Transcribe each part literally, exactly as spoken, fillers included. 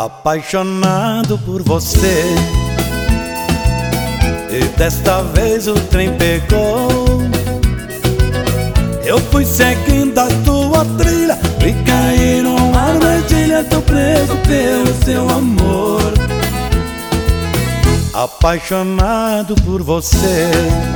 Apaixonado por você, e desta vez o trem pegou. Eu fui seguindo a tua trilha e caí numa armadilha. Tô preso pelo seu amor. Apaixonado por você,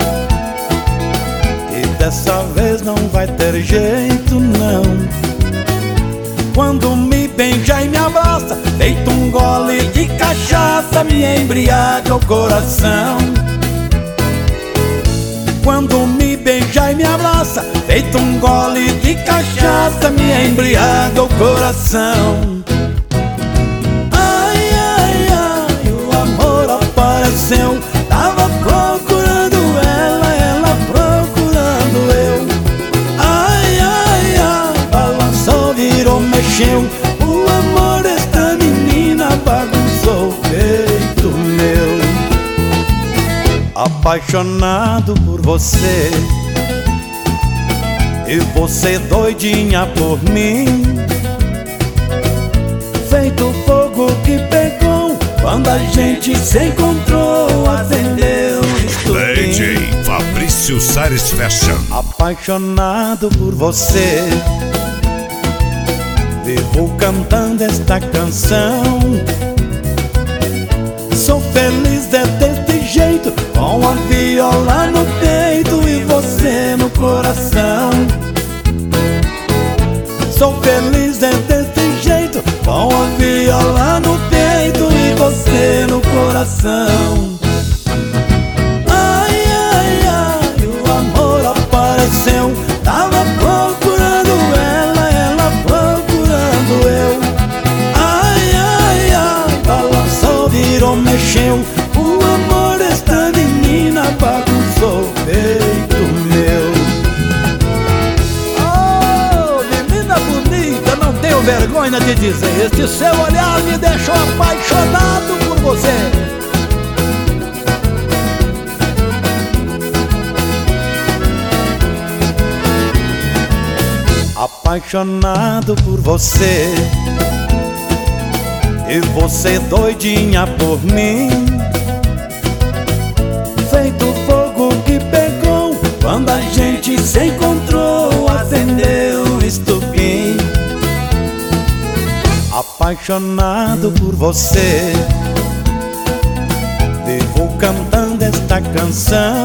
e dessa vez não vai ter jeito não. Quando me beija e me abraça, feito um gole de cachaça, me embriaga o coração. Quando me beija e me abraça, feito um gole de cachaça, me embriaga o coração. Ai, ai, ai, o amor apareceu. Tava procurando ela, ela procurando eu. Ai, ai, ai, balançou, virou, mexeu. O amor desta menina bagunçou o peito meu. Apaixonado por você, e você doidinha por mim. Feito fogo que pegou quando a gente se encontrou, acendeu o estupim. D J Fabrício Sares Fashion. Apaixonado por você, vivo cantando esta canção. Sou feliz é deste jeito, com a viola no peito e você no coração. Sou feliz é deste jeito, com a viola no peito e você no coração. Ai, ai, ai, o amor apareceu. Tava procurando ela, ela procurando eu. Ai, ai, ai, balançou, virou, mexeu. O amor desta menina bagunçou o peito meu. Oh, menina bonita, não tenho vergonha de dizer, este seu olhar me deixou apaixonado por você. Apaixonado por você, e você doidinha por mim. Feito fogo que pegou quando a gente se encontrou, acendeu o estupim. Apaixonado por você, vivo cantando esta canção.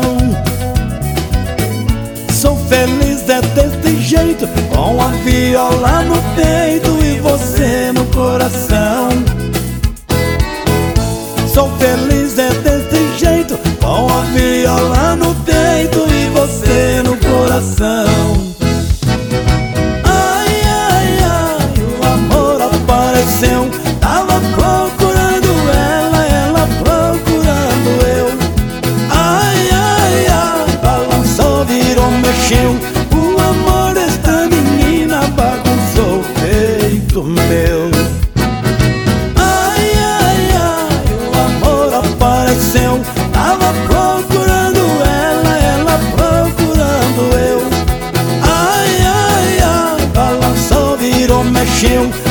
Sou feliz é deste jeito, com a viola no peito e você no coração. Sou feliz é deste jeito, com a viola no peito e você no coração. Ai, ai, ai, o amor apareceu. Tava procurando ela, ela procurando eu. Ai, ai, ai, balançou, virou, mexeu. O amor desta menina bagunçou o peito meu. Ai, ai, ai, o amor apareceu. Tava procurando ela, ela procurando eu. Ai, ai, ai, balançou, virou, mexeu.